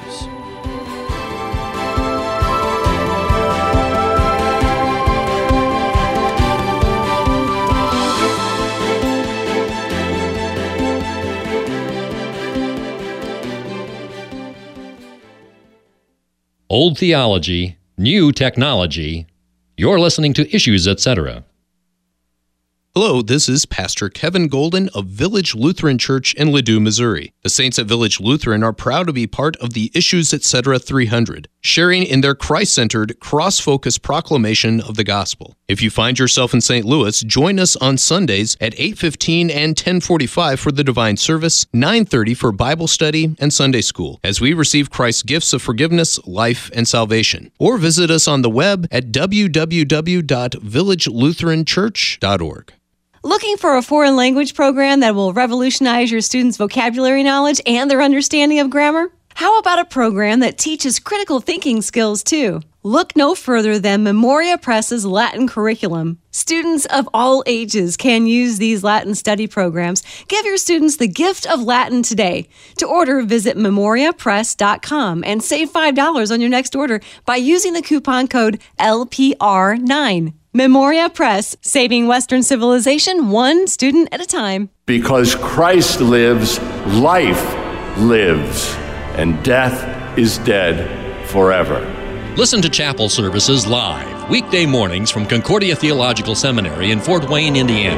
Old theology, new technology. You're listening to Issues, et cetera. Hello, this is Pastor Kevin Golden of Village Lutheran Church in Ladue, Missouri. The saints at Village Lutheran are proud to be part of the Issues, et cetera three hundred, sharing in their Christ-centered, cross-focused proclamation of the gospel. If you find yourself in Saint Louis, join us on Sundays at eight fifteen and ten forty-five for the divine service, nine thirty for Bible study and Sunday school, as we receive Christ's gifts of forgiveness, life, and salvation. Or visit us on the web at w w w dot village lutheran church dot org. Looking for a foreign language program that will revolutionize your students' vocabulary knowledge and their understanding of grammar? How about a program that teaches critical thinking skills too? Look no further than Memoria Press's Latin curriculum. Students of all ages can use these Latin study programs. Give your students the gift of Latin today. To order, visit memoria press dot com and save five dollars on your next order by using the coupon code L P R nine. Memoria Press, saving Western civilization one student at a time. Because Christ lives, life lives, and death is dead forever. Listen to chapel services live, weekday mornings from Concordia Theological Seminary in Fort Wayne, Indiana.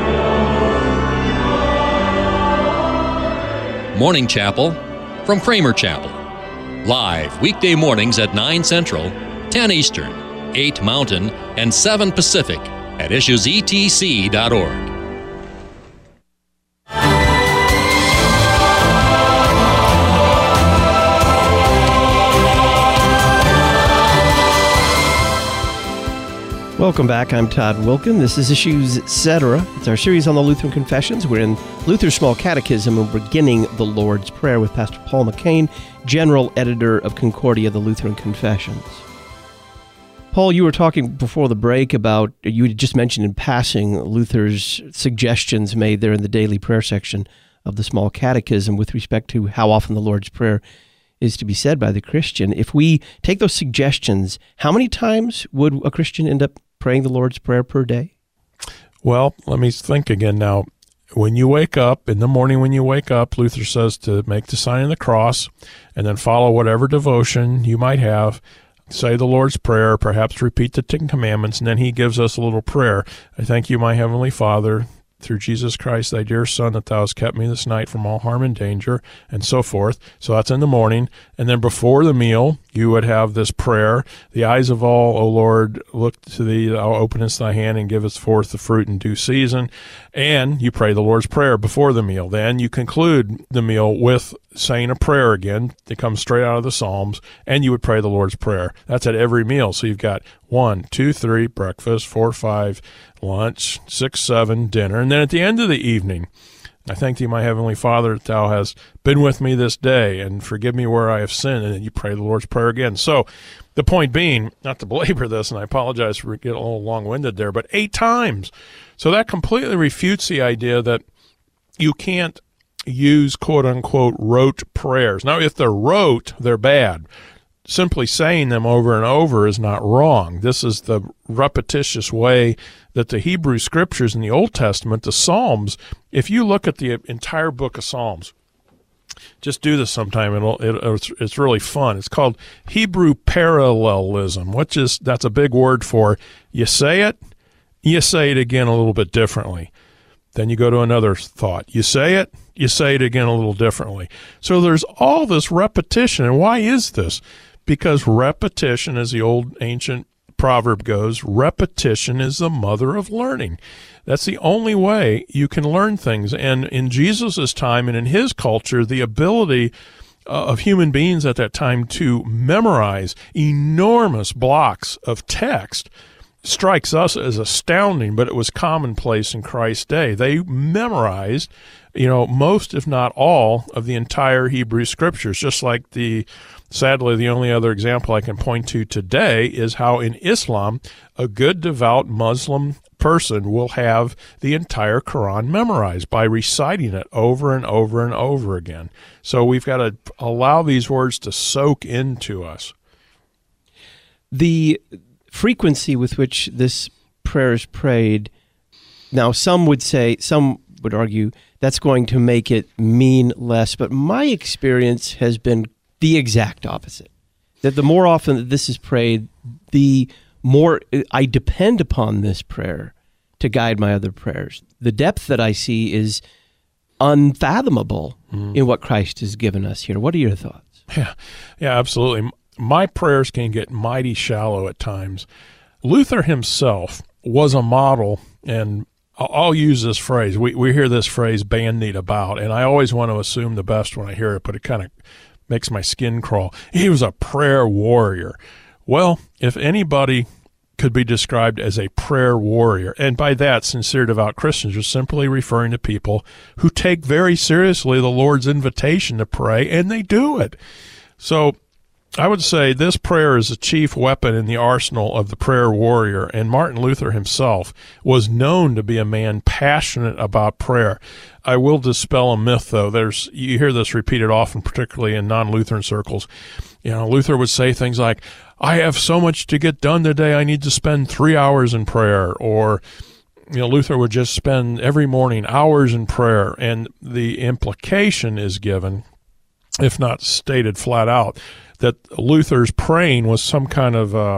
Morning Chapel from Kramer Chapel. Live, weekday mornings at nine Central, ten Eastern, eight Mountain, and seven Pacific at issues e t c dot org. Welcome back. I'm Todd Wilkin. This is Issues Etc. It's our series on the Lutheran Confessions. We're in Luther's Small Catechism, and we're beginning the Lord's Prayer with Pastor Paul McCain, General Editor of Concordia, the Lutheran Confessions. Paul, you were talking before the break about, you just mentioned in passing, Luther's suggestions made there in the daily prayer section of the Small Catechism with respect to how often the Lord's Prayer is to be said by the Christian. If we take those suggestions, how many times would a Christian end up praying the Lord's Prayer per day? Well, let me think again now. When you wake up, in the morning when you wake up, Luther says to make the sign of the cross and then follow whatever devotion you might have. Say the Lord's Prayer, perhaps repeat the Ten Commandments, and then he gives us a little prayer. I thank you, my Heavenly Father, through Jesus Christ, thy dear Son, that thou hast kept me this night from all harm and danger, and so forth. So that's in the morning. And then before the meal, you would have this prayer. The eyes of all, O Lord, look to thee, thou openest thy hand and givest forth the fruit in due season. And you pray the Lord's Prayer before the meal. Then you conclude the meal with saying a prayer again that comes straight out of the Psalms, and you would pray the Lord's Prayer. That's at every meal. So you've got one, two, three, breakfast, four, five, lunch, six, seven, dinner. And then at the end of the evening, I thank thee, my Heavenly Father, that thou hast been with me this day, and forgive me where I have sinned. And then you pray the Lord's Prayer again. So the point being, not to belabor this, and I apologize for getting a little long-winded there, but eight times. So that completely refutes the idea that you can't use quote-unquote rote prayers. Now, if they're rote, they're bad. Simply saying them over and over is not wrong. This is the repetitious way that the Hebrew Scriptures in the Old Testament, the Psalms, if you look at the entire book of Psalms, just do this sometime. It'll, it, it's, it's really fun. It's called Hebrew parallelism, which is, that's a big word for you say it, you say it again a little bit differently. Then you go to another thought. You say it, you say it again a little differently. So there's all this repetition. And why is this? Because repetition, as the old ancient proverb goes, repetition is the mother of learning. That's the only way you can learn things. And in Jesus' time and in his culture, the ability uh, of human beings at that time to memorize enormous blocks of text strikes us as astounding, but it was commonplace in Christ's day. They memorized, you know, most, if not all, of the entire Hebrew Scriptures, just like the, sadly, the only other example I can point to today is how in Islam, a good, devout Muslim person will have the entire Quran memorized by reciting it over and over and over again. So we've got to allow these words to soak into us. The frequency with which this prayer is prayed, now some would say, some would argue, that's going to make it mean less, but my experience has been the exact opposite. That the more often that this is prayed, the more I depend upon this prayer to guide my other prayers. The depth that I see is unfathomable mm. in what Christ has given us here. What are your thoughts? Yeah, yeah, absolutely. My prayers can get mighty shallow at times. Luther himself was a model, and I'll use this phrase. We we hear this phrase bandied about, and I always want to assume the best when I hear it, but it kind of makes my skin crawl. He was a prayer warrior. Well, if anybody could be described as a prayer warrior, and by that, sincere devout Christians are simply referring to people who take very seriously the Lord's invitation to pray, and they do it. So I would say this prayer is the chief weapon in the arsenal of the prayer warrior, and Martin Luther himself was known to be a man passionate about prayer. I will dispel a myth, though. There's you hear this repeated often, particularly in non-Lutheran circles. You know, Luther would say things like, I have so much to get done today, I need to spend three hours in prayer, or you know, Luther would just spend every morning hours in prayer, and the implication is given, if not stated flat out, that Luther's praying was some kind of uh,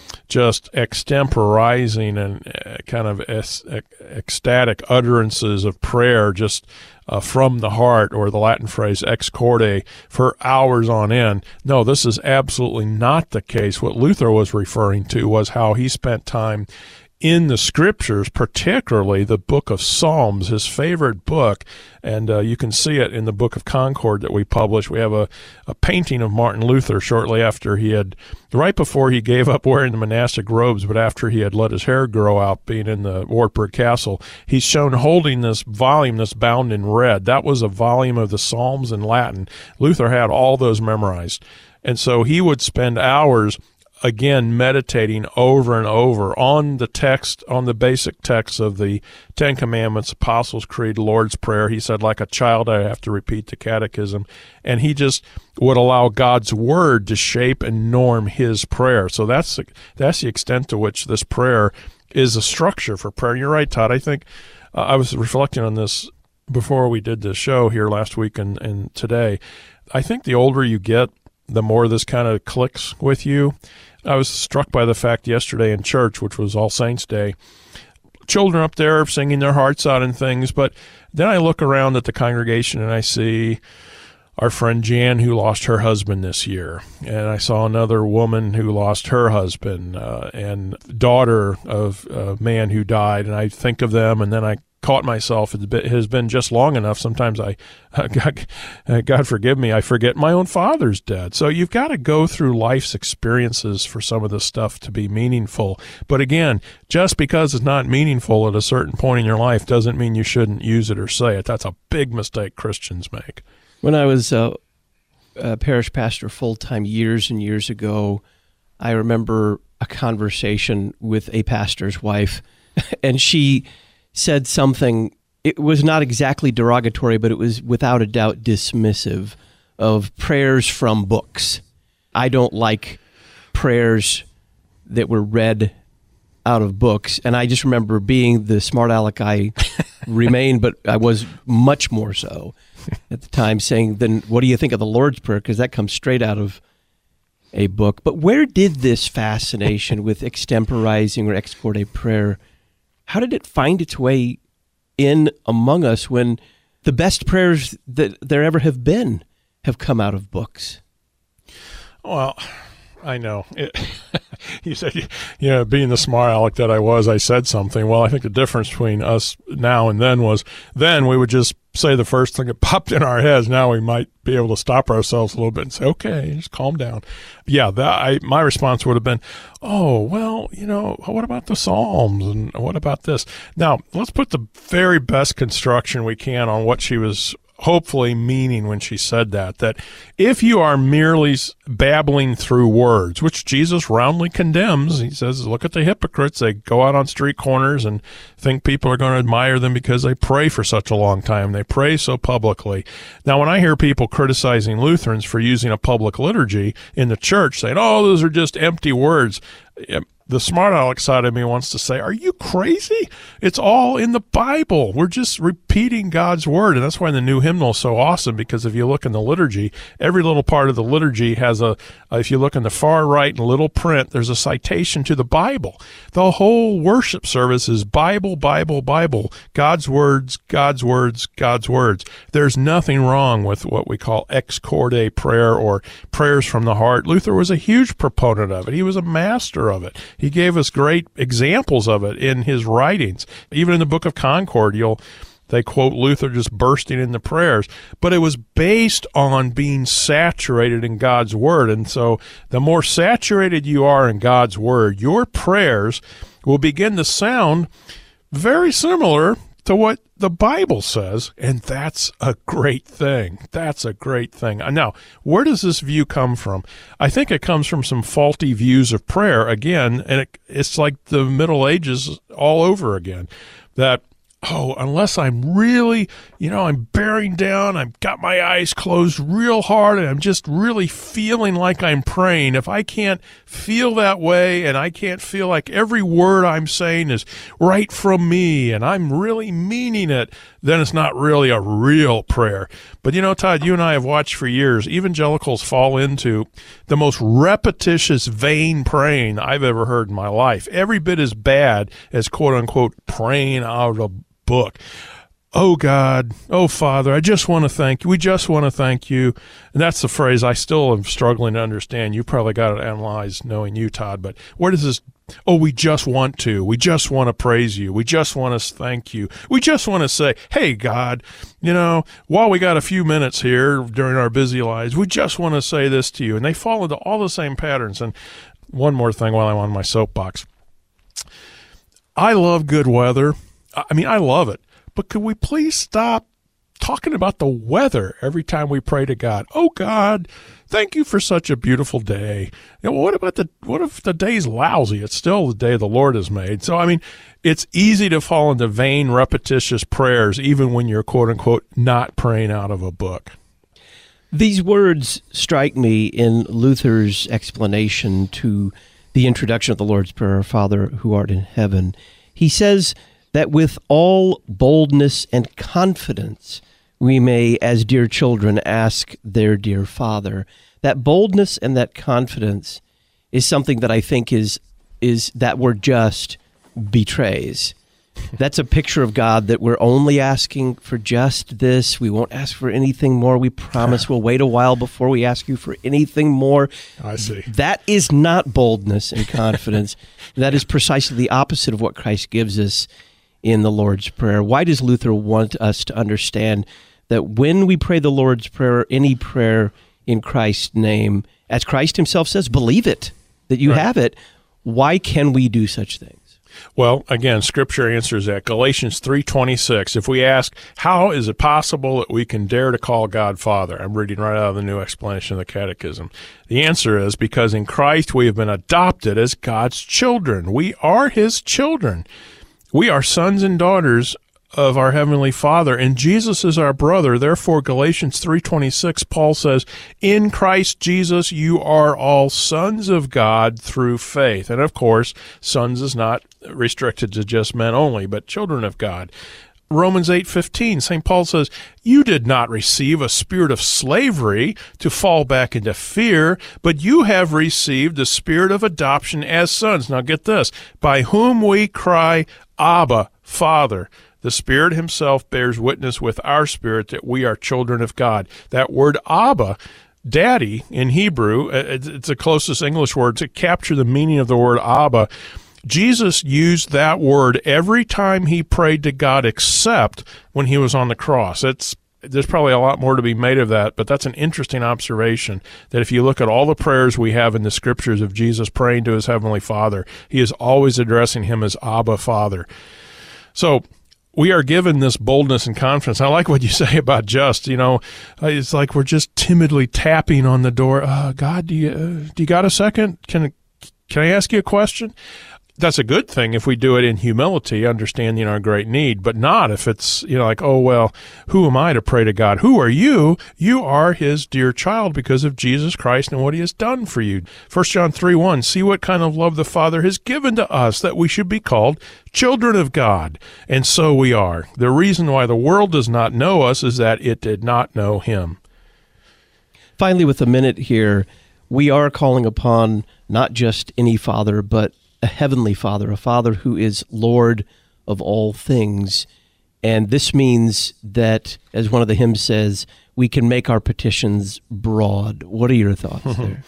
just extemporizing and uh, kind of es- ecstatic utterances of prayer just uh, from the heart, or the Latin phrase ex corde, for hours on end. No, this is absolutely not the case. What Luther was referring to was how he spent time in the Scriptures, particularly the book of Psalms, his favorite book, and uh, you can see it in the Book of Concord that we published. We have a, a painting of Martin Luther shortly after he had, right before he gave up wearing the monastic robes, but after he had let his hair grow out being in the Wartburg Castle. He's shown holding this volume that's bound in red. That was a volume of the Psalms in Latin. Luther had all those memorized, and so he would spend hours again meditating over and over on the text, on the basic text of the Ten Commandments, Apostles' Creed, Lord's Prayer. He said, like a child, I have to repeat the catechism. And he just would allow God's word to shape and norm his prayer. So that's the, that's the extent to which this prayer is a structure for prayer. You're right, Todd. I think uh, I was reflecting on this before we did the show here last week and, and today. I think the older you get, the more this kind of clicks with you. I was struck by the fact yesterday in church, which was All Saints Day, children up there singing their hearts out and things, but then I look around at the congregation and I see our friend Jan, who lost her husband this year, and I saw another woman who lost her husband, uh, and daughter of a man who died, and I think of them, and then I caught myself. It has been just long enough. Sometimes I, God, God forgive me, I forget my own father's dead. So you've got to go through life's experiences for some of this stuff to be meaningful. But again, just because it's not meaningful at a certain point in your life doesn't mean you shouldn't use it or say it. That's a big mistake Christians make. When I was uh, a parish pastor full-time years and years ago, I remember a conversation with a pastor's wife, and she said something, it was not exactly derogatory, but it was without a doubt dismissive of prayers from books. I don't like prayers that were read out of books. And I just remember being the smart aleck I remained, but I was much more so at the time, saying, then what do you think of the Lord's Prayer? Because that comes straight out of a book. But where did this fascination with extemporizing or ex corde prayer, how did it find its way in among us when the best prayers that there ever have been have come out of books? Well, I know. It, you said, you know, being the smart aleck that I was, I said something. Well, I think the difference between us now and then was then we would just say the first thing that popped in our heads. Now we might be able to stop ourselves a little bit and say, okay, just calm down. Yeah, that I my response would have been, oh, well, you know, what about the Psalms and what about this? Now, let's put the very best construction we can on what she was hopefully meaning when she said that, that if you are merely babbling through words, which Jesus roundly condemns, he says, look at the hypocrites. They go out on street corners and think people are going to admire them because they pray for such a long time. They pray so publicly. Now, when I hear people criticizing Lutherans for using a public liturgy in the church, saying, oh, those are just empty words, the smart aleck side of me wants to say, are you crazy? It's all in the Bible. We're just repeating God's word. And that's why the new hymnal is so awesome, because if you look in the liturgy, every little part of the liturgy has a, if you look in the far right in little print, there's a citation to the Bible. The whole worship service is Bible, Bible, Bible, God's words, God's words, God's words. There's nothing wrong with what we call ex corde prayer or prayers from the heart. Luther was a huge proponent of it. He was a master of it. He gave us great examples of it in his writings. Even in the Book of Concord, you'll they quote Luther just bursting into prayers. But it was based on being saturated in God's word. And so the more saturated you are in God's word, your prayers will begin to sound very similar to what the Bible says, and that's a great thing. That's a great thing. Now, where does this view come from? I think it comes from some faulty views of prayer, again, and it, it's like the Middle Ages all over again, that oh, unless I'm really, you know, I'm bearing down, I've got my eyes closed real hard, and I'm just really feeling like I'm praying. If I can't feel that way, and I can't feel like every word I'm saying is right from me, and I'm really meaning it, then it's not really a real prayer. But, you know, Todd, you and I have watched for years, evangelicals fall into the most repetitious, vain praying I've ever heard in my life. Every bit as bad as, quote-unquote, praying out of a book. Oh, God, oh, Father, I just want to thank you. We just want to thank you. And that's the phrase I still am struggling to understand. You probably got it analyzed knowing you, Todd, but where does this, oh, we just want to. We just want to praise you. We just want to thank you. We just want to say, hey, God, you know, while we got a few minutes here during our busy lives, we just want to say this to you. And they fall into all the same patterns. And one more thing while I'm on my soapbox. I love good weather. I mean, I love it, but could we please stop talking about the weather every time we pray to God? Oh, God, thank you for such a beautiful day. You know, what about the, what if the day's lousy? It's still the day the Lord has made. So, I mean, it's easy to fall into vain, repetitious prayers, even when you're, quote unquote, not praying out of a book. These words strike me in Luther's explanation to the introduction of the Lord's Prayer, Our Father who art in heaven. He says that with all boldness and confidence, we may, as dear children, ask their dear Father. That boldness and that confidence is something that I think is is that word just betrays. That's a picture of God that we're only asking for just this. We won't ask for anything more. We promise we'll wait a while before we ask you for anything more. I see. That is not boldness and confidence. That is precisely the opposite of what Christ gives us in the Lord's Prayer. Why does Luther want us to understand that when we pray the Lord's Prayer, any prayer in Christ's name, as Christ himself says, believe it, that you right. have it. Why can we do such things? Well, again, Scripture answers that. Galatians three twenty-six, if we ask, how is it possible that we can dare to call God Father? I'm reading right out of the New Explanation of the Catechism. The answer is because in Christ we have been adopted as God's children. We are his children. We are sons and daughters of our Heavenly Father, and Jesus is our brother. Therefore, Galatians three twenty-six, Paul says, in Christ Jesus you are all sons of God through faith. And of course, sons is not restricted to just men only, but children of God. Romans eight fifteen, Saint Paul says, you did not receive a spirit of slavery to fall back into fear, but you have received the spirit of adoption as sons. Now get this, by whom we cry, Abba, Father. The Spirit himself bears witness with our spirit that we are children of God. That word Abba, daddy in Hebrew, it's the closest English word to capture the meaning of the word Abba. Jesus used that word every time he prayed to God except when he was on the cross. It's There's probably a lot more to be made of that, but that's an interesting observation that if you look at all the prayers we have in the Scriptures of Jesus praying to his Heavenly Father, he is always addressing him as Abba, Father. So we are given this boldness and confidence. I like what you say about just, you know, it's like we're just timidly tapping on the door. Uh, God, do you, uh, do you got a second? Can, can I ask you a question? That's a good thing if we do it in humility, understanding our great need, but not if it's, you know, like, oh, well, who am I to pray to God? Who are you? You are his dear child because of Jesus Christ and what he has done for you. First John three one, see what kind of love the Father has given to us that we should be called children of God. And so we are. The reason why the world does not know us is that it did not know him. Finally, with a minute here, we are calling upon not just any father, but a heavenly Father, a Father who is Lord of all things. And this means that, as one of the hymns says, we can make our petitions broad. What are your thoughts there?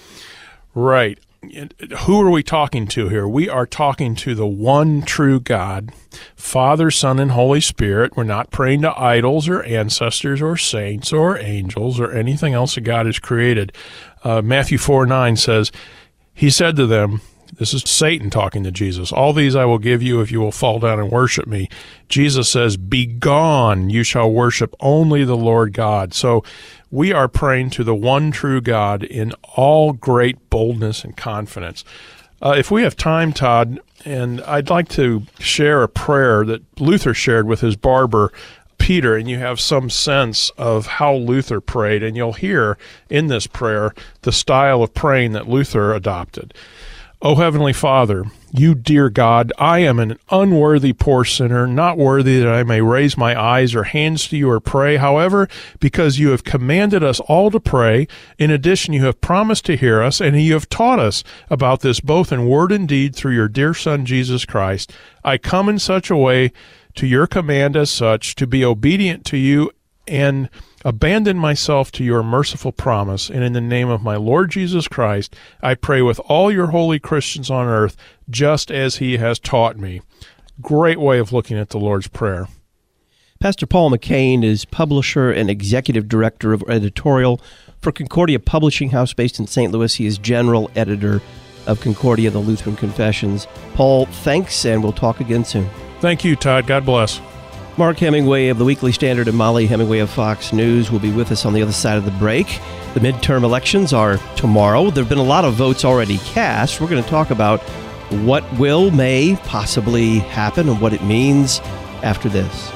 Right. Who are we talking to here? We are talking to the one true God, Father, Son, and Holy Spirit. We're not praying to idols or ancestors or saints or angels or anything else that God has created. Uh, Matthew four nine says, he said to them, This is Satan talking to Jesus. All these I will give you if you will fall down and worship me. Jesus says, begone, you shall worship only the Lord God. So we are praying to the one true God in all great boldness and confidence. Uh, if we have time, Todd, and I'd like to share a prayer that Luther shared with his barber, Peter, and you have some sense of how Luther prayed, and you'll hear in this prayer the style of praying that Luther adopted. O Heavenly Father, you dear God, I am an unworthy poor sinner, not worthy that I may raise my eyes or hands to you or pray. However, because you have commanded us all to pray, in addition you have promised to hear us, and you have taught us about this both in word and deed through your dear Son, Jesus Christ, I come in such a way to your command as such, to be obedient to you and abandon myself to your merciful promise. And in the name of my Lord Jesus Christ, I pray with all your holy Christians on earth, just as he has taught me. Great way of looking at the Lord's Prayer. Pastor Paul McCain is publisher and executive director of editorial for Concordia Publishing House based in Saint Louis. He is general editor of Concordia, the Lutheran Confessions. Paul, thanks, and we'll talk again soon. Thank you, Todd. God bless. Mark Hemingway of the Weekly Standard and Molly Hemingway of Fox News will be with us on the other side of the break. The midterm elections are tomorrow. There have been a lot of votes already cast. We're going to talk about what will, may possibly happen and what it means after this.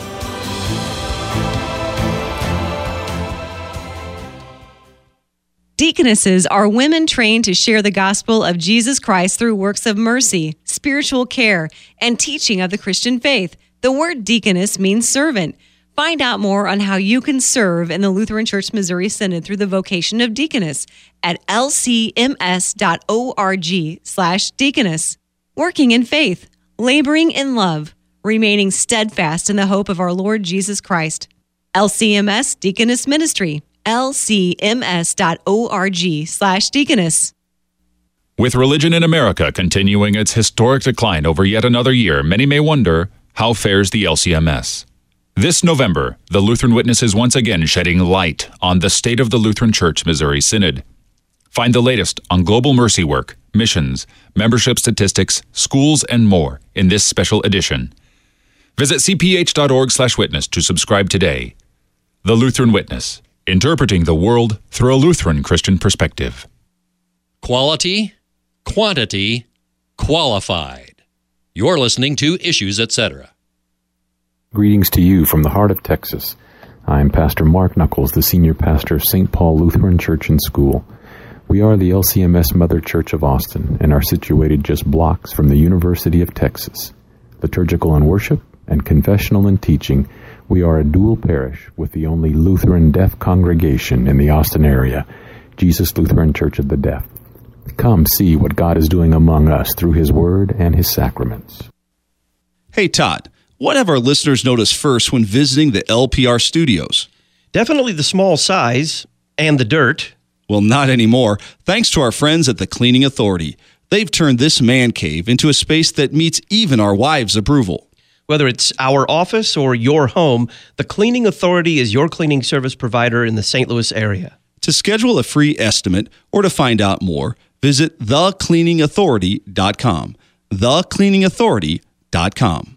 Deaconesses are women trained to share the gospel of Jesus Christ through works of mercy, spiritual care, and teaching of the Christian faith. The word deaconess means servant. Find out more on how you can serve in the Lutheran Church Missouri Synod through the vocation of deaconess at lcms.org slash deaconess. Working in faith, laboring in love, remaining steadfast in the hope of our Lord Jesus Christ. L C M S Deaconess Ministry, lcms.org slash deaconess. With religion in America continuing its historic decline over yet another year, many may wonder, how fares the L C M S? This November, the Lutheran Witness is once again shedding light on the state of the Lutheran Church Missouri Synod. Find the latest on global mercy work, missions, membership statistics, schools, and more in this special edition. Visit cph.org slash witness to subscribe today. The Lutheran Witness, interpreting the world through a Lutheran Christian perspective. Quality, quantity, qualified. You're listening to Issues, et cetera. Greetings to you from the heart of Texas. I'm Pastor Mark Knuckles, the senior pastor of Saint Paul Lutheran Church and School. We are the L C M S Mother Church of Austin and are situated just blocks from the University of Texas. Liturgical and worship and confessional and teaching, we are a dual parish with the only Lutheran deaf congregation in the Austin area, Jesus Lutheran Church of the Deaf. Come see what God is doing among us through His Word and His sacraments. Hey, Todd, what have our listeners noticed first when visiting the L P R studios? Definitely the small size and the dirt. Well, not anymore, thanks to our friends at the Cleaning Authority. They've turned this man cave into a space that meets even our wives' approval. Whether it's our office or your home, the Cleaning Authority is your cleaning service provider in the Saint Louis area. To schedule a free estimate or to find out more, visit the cleaning authority dot com. the cleaning authority dot com.